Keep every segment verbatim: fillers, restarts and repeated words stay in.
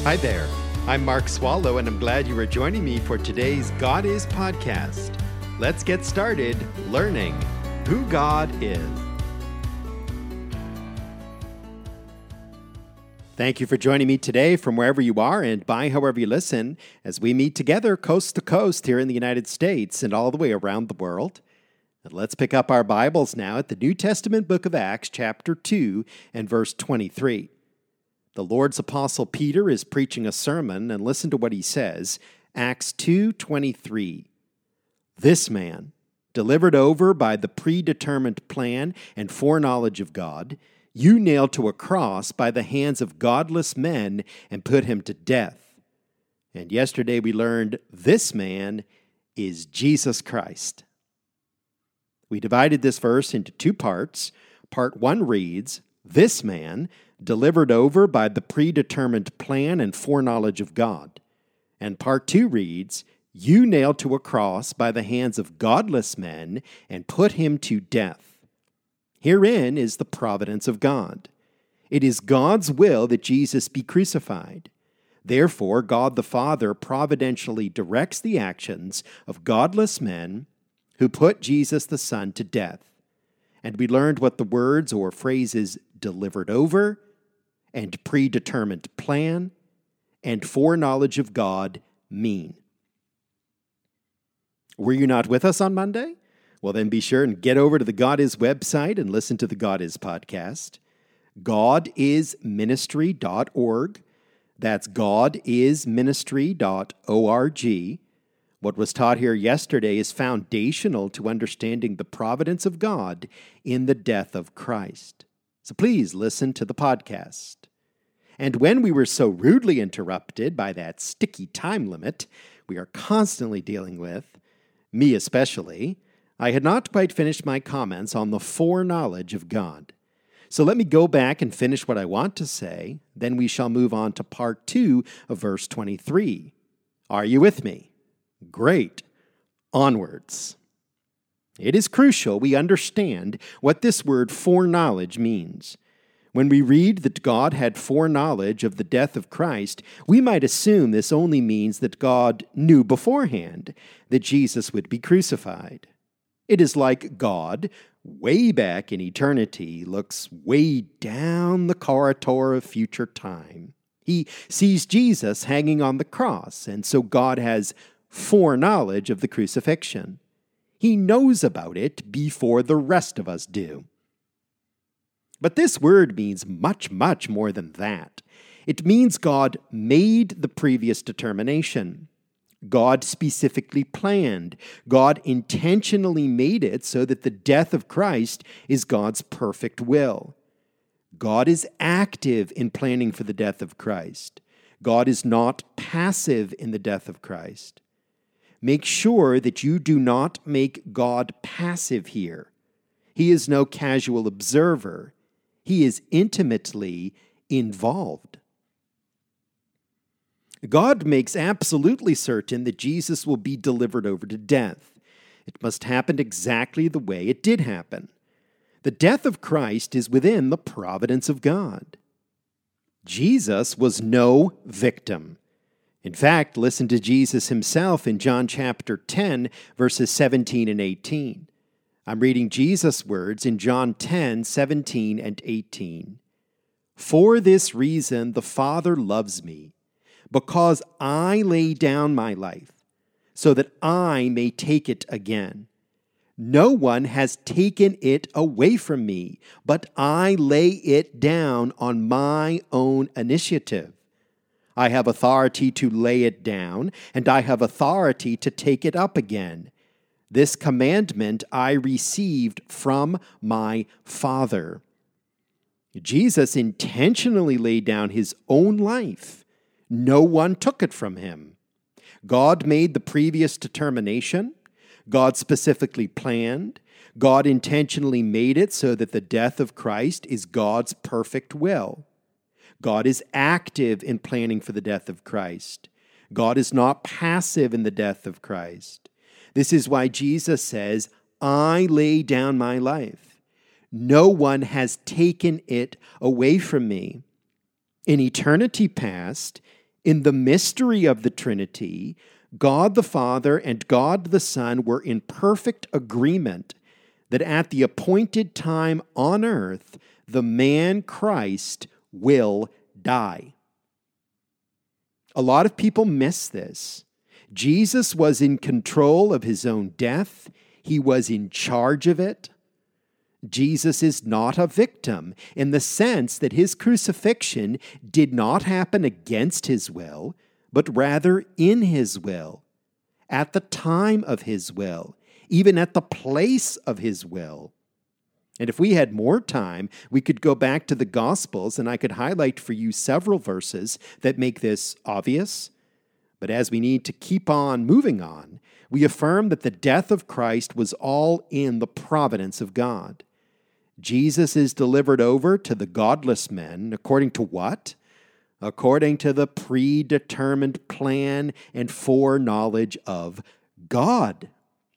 Hi there. I'm Mark Swallow, and I'm glad you are joining me for today's God Is podcast. Let's get started learning who God is. Thank you for joining me today from wherever you are and by however you listen as we meet together coast to coast here in the United States and all the way around the world. And let's pick up our Bibles now at the New Testament book of Acts, chapter two and verse twenty-three. The Lord's Apostle Peter is preaching a sermon, and listen to what he says. Acts two twenty-three. This man, delivered over by the predetermined plan and foreknowledge of God, you nailed to a cross by the hands of godless men and put him to death. And yesterday we learned this man is Jesus Christ. We divided this verse into two parts. Part one reads, this man, delivered over by the predetermined plan and foreknowledge of God. And part two reads, you nailed to a cross by the hands of godless men and put him to death. Herein is the providence of God. It is God's will that Jesus be crucified. Therefore, God the Father providentially directs the actions of godless men who put Jesus the Son to death. And we learned what the words or phrases delivered over and predetermined plan and foreknowledge of God mean. Were you not with us on Monday? Well, then be sure and get over to the God Is website and listen to the God Is podcast. god is ministry dot org. That's god is ministry dot org. What was taught here yesterday is foundational to understanding the providence of God in the death of Christ. So please listen to the podcast. And when we were so rudely interrupted by that sticky time limit we are constantly dealing with, me especially, I had not quite finished my comments on the foreknowledge of God. So let me go back and finish what I want to say, then we shall move on to part two of verse twenty-three. Are you with me? Great. Onwards. It is crucial we understand what this word foreknowledge means. When we read that God had foreknowledge of the death of Christ, we might assume this only means that God knew beforehand that Jesus would be crucified. It is like God, way back in eternity, looks way down the corridor of future time. He sees Jesus hanging on the cross, and so God has foreknowledge of the crucifixion. He knows about it before the rest of us do. But this word means much, much more than that. It means God made the previous determination. God specifically planned. God intentionally made it so that the death of Christ is God's perfect will. God is active in planning for the death of Christ. God is not passive in the death of Christ. Make sure that you do not make God passive here. He is no casual observer. He is intimately involved. God makes absolutely certain that Jesus will be delivered over to death. It must happen exactly the way it did happen. The death of Christ is within the providence of God. Jesus was no victim. In fact, listen to Jesus himself in John chapter ten, verses seventeen and eighteen. I'm reading Jesus' words in John ten, seventeen and eighteen. For this reason the Father loves me, because I lay down my life, so that I may take it again. No one has taken it away from me, but I lay it down on my own initiative. I have authority to lay it down, and I have authority to take it up again. This commandment I received from my Father. Jesus intentionally laid down his own life. No one took it from him. God made the previous determination. God specifically planned. God intentionally made it so that the death of Christ is God's perfect will. God is active in planning for the death of Christ. God is not passive in the death of Christ. This is why Jesus says, I lay down my life. No one has taken it away from me. In eternity past, In the mystery of the Trinity, God the Father and God the Son were in perfect agreement that at the appointed time on earth, the man Christ will die. A lot of people miss this. Jesus was in control of his own death. He was in charge of it. Jesus is not a victim in the sense that his crucifixion did not happen against his will, but rather in his will, at the time of his will, even at the place of his will. And if we had more time, we could go back to the Gospels and I could highlight for you several verses that make this obvious. But as we need to keep on moving on, we affirm that the death of Christ was all in the providence of God. Jesus is delivered over to the godless men according to what? According to the predetermined plan and foreknowledge of God.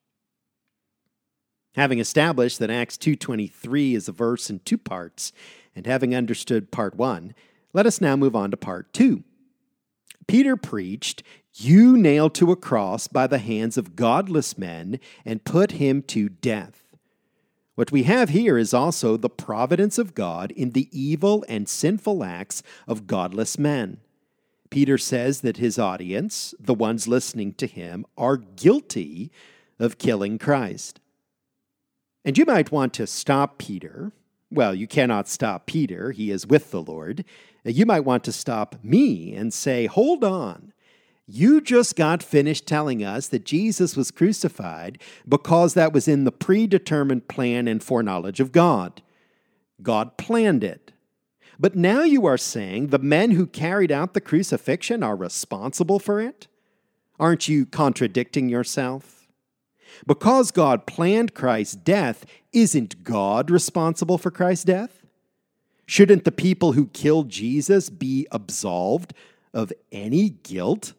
Having established that Acts two twenty-three is a verse in two parts, and having understood part one, let us now move on to part two. Peter preached, "You nailed to a cross by the hands of godless men and put him to death." What we have here is also the providence of God in the evil and sinful acts of godless men. Peter says that his audience, the ones listening to him, are guilty of killing Christ. And you might want to stop Peter. Well, you cannot stop Peter. He is with the Lord. You might want to stop me and say, hold on. You just got finished telling us that Jesus was crucified because that was in the predetermined plan and foreknowledge of God. God planned it. But now you are saying the men who carried out the crucifixion are responsible for it? Aren't you contradicting yourself? Because God planned Christ's death, isn't God responsible for Christ's death? Shouldn't the people who killed Jesus be absolved of any guilt?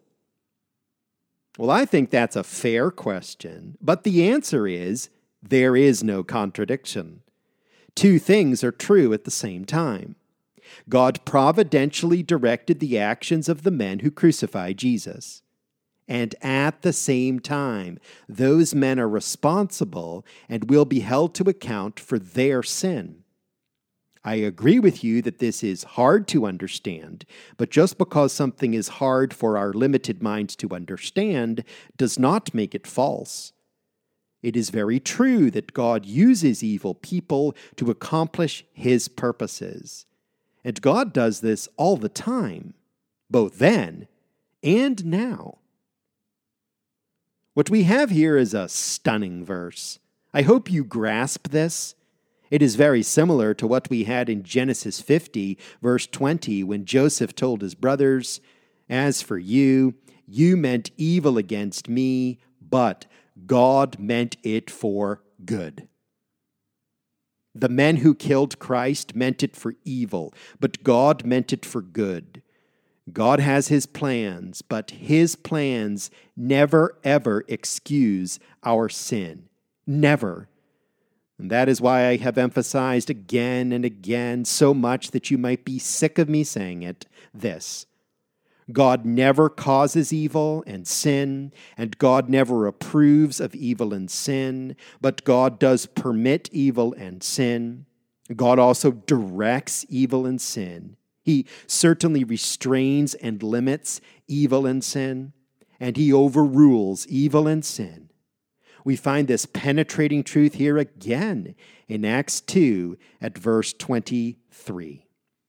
Well, I think that's a fair question, but the answer is there is no contradiction. Two things are true at the same time. God providentially directed the actions of the men who crucified Jesus. And at the same time, those men are responsible and will be held to account for their sin. I agree with you that this is hard to understand, but just because something is hard for our limited minds to understand does not make it false. It is very true that God uses evil people to accomplish his purposes. And God does this all the time, both then and now. What we have here is a stunning verse. I hope you grasp this. It is very similar to what we had in Genesis fifty, verse twenty, when Joseph told his brothers, "As for you, you meant evil against me, but God meant it for good." The men who killed Christ meant it for evil, but God meant it for good. God has his plans, but his plans never, ever excuse our sin. Never. And that is why I have emphasized again and again, so much that you might be sick of me saying it, this. God never causes evil and sin, and God never approves of evil and sin, but God does permit evil and sin. God also directs evil and sin. He certainly restrains and limits evil and sin, and he overrules evil and sin. We find this penetrating truth here again in Acts two at verse twenty-three.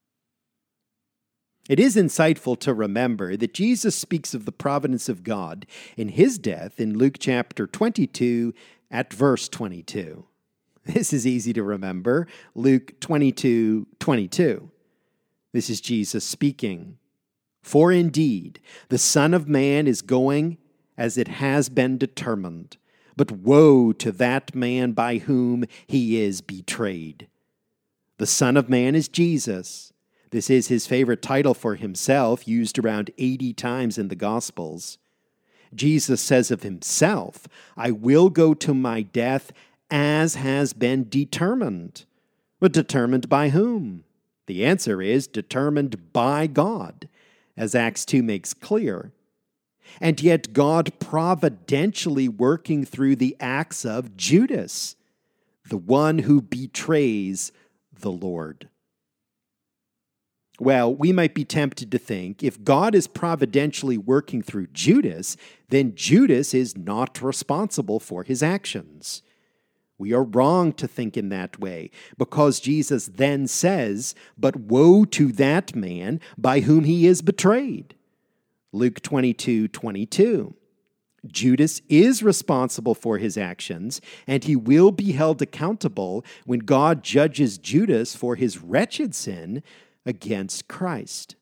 It is insightful to remember that Jesus speaks of the providence of God in his death in Luke chapter twenty-two at verse twenty-two. This is easy to remember, Luke twenty-two twenty-two. This is Jesus speaking. "For indeed, the Son of Man is going as it has been determined. But woe to that man by whom he is betrayed." The Son of Man is Jesus. This is his favorite title for himself, used around eighty times in the Gospels. Jesus says of himself, "I will go to my death as has been determined." But determined by whom? The answer is determined by God. as Acts two makes clear. And yet God providentially working through the acts of Judas, the one who betrays the Lord. Well, we might be tempted to think if God is providentially working through Judas, then Judas is not responsible for his actions. We are wrong to think in that way, because Jesus then says, "But woe to that man by whom he is betrayed." Luke twenty-two twenty-two. Judas is responsible for his actions, and he will be held accountable when God judges Judas for his wretched sin against Christ.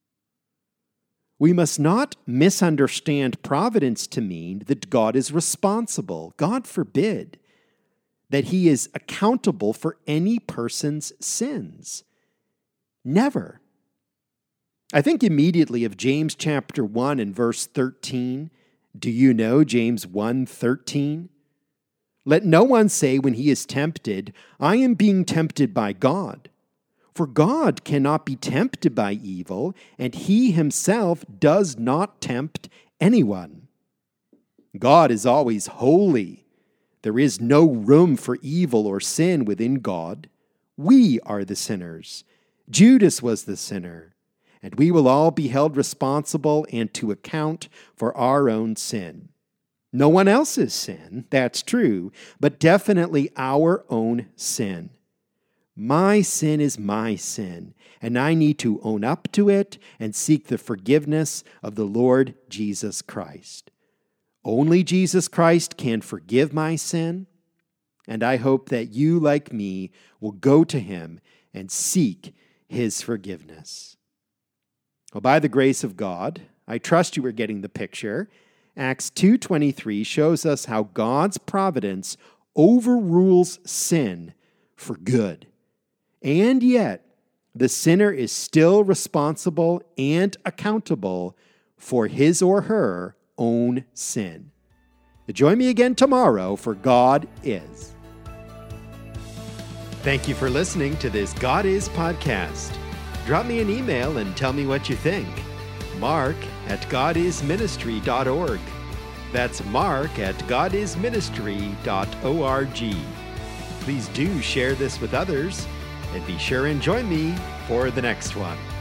We must not misunderstand providence to mean that God is responsible. God forbid that he is accountable for any person's sins. Never. I think immediately of James chapter one and verse thirteen. Do you know James one thirteen? Let no one say when he is tempted, I am being tempted by God. For God cannot be tempted by evil, and he himself does not tempt anyone. God is always holy. There is no room for evil or sin within God. We are the sinners. Judas was the sinner. And we will all be held responsible and to account for our own sin. No one else's sin, that's true, but definitely our own sin. My sin is my sin, and I need to own up to it and seek the forgiveness of the Lord Jesus Christ. Only Jesus Christ can forgive my sin, and I hope that you, like me, will go to him and seek his forgiveness. Well, by the grace of God, I trust you are getting the picture. Acts two twenty-three shows us how God's providence overrules sin for good. And yet, the sinner is still responsible and accountable for his or her own sin. Join me again tomorrow for God Is. Thank you for listening to this God Is podcast. Drop me an email and tell me what you think. Mark at god is ministry dot org. That's Mark at god is ministry dot org. Please do share this with others, and be sure and join me for the next one.